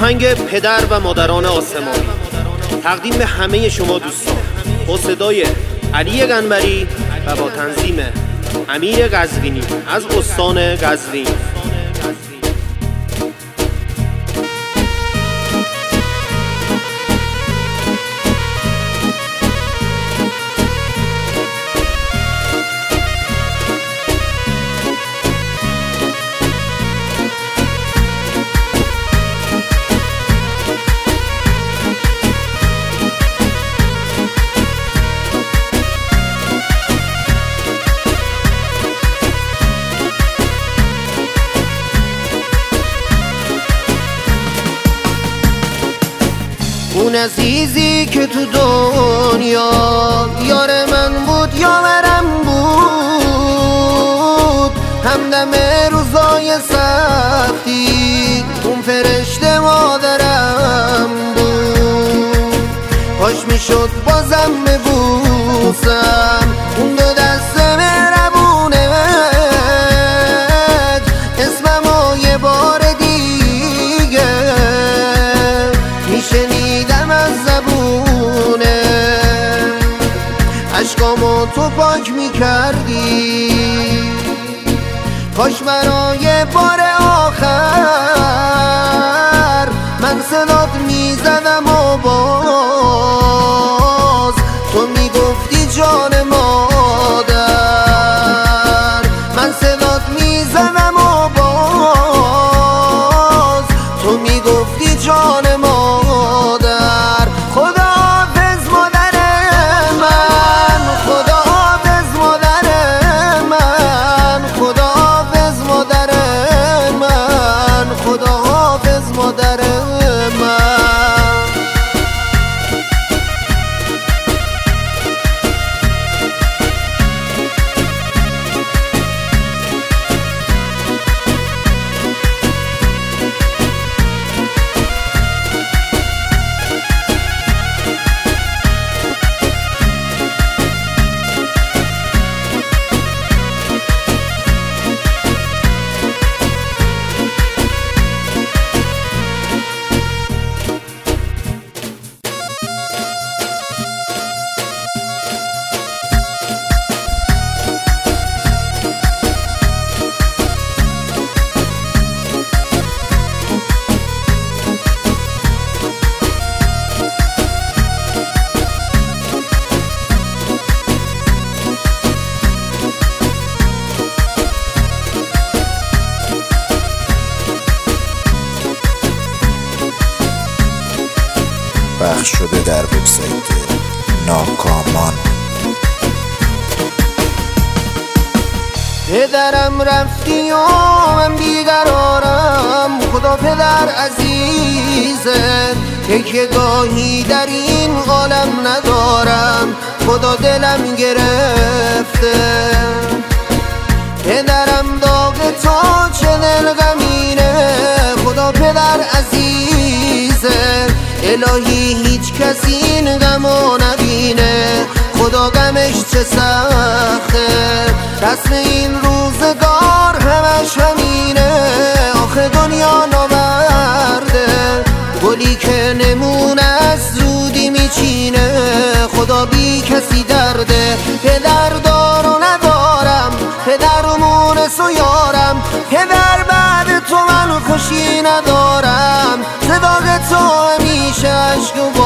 آهنگ پدر و مادران آسمانی تقدیم به همه شما دوستان با صدای علی قنبری و با تنظیم امیر قزوینی از استان قزوین. اون عزیزی که تو دنیا یار من بود یارم بود، همدم روزای سختی اون فرشته مادرم بود. کاش میشد بازم ببوسم اون دو دست مهربونه، اسممو یه بار دیگه میشنیدم از زبونه، عشقامو تو پاک میکردی. کاش برای بار آخر من صدات میزدم و باز تو میگفتی جان مادر، من صدات میزدم و باز تو میگفتی جان مادر. خداحافظ مادر من، خداحافظ مادر من، خداحافظ مادر من، خداحافظ مادر من. پخش شده در وبسایت ناکامان. پدرم رفتی و من بیقرارم، خدا پدر عزیزه، که گاهی در این عالم ندارم، خدا دلم گرفته. پدرم داغ تا چه دل غمینه، خدا پدر عزیزه، الهی هیچ کسی این غمو نبینه، خدا غمش چه سخته. رسم این روزگار همش همینه، آخه دنیا نامرده، گلی که نمونه از زودی میچینه، خدا بی کسی درده. پدر دار و ندارم، پدر و مونس و یارم، پدر بعد تو من خوشی ندارم، صداق تو همیشه عشق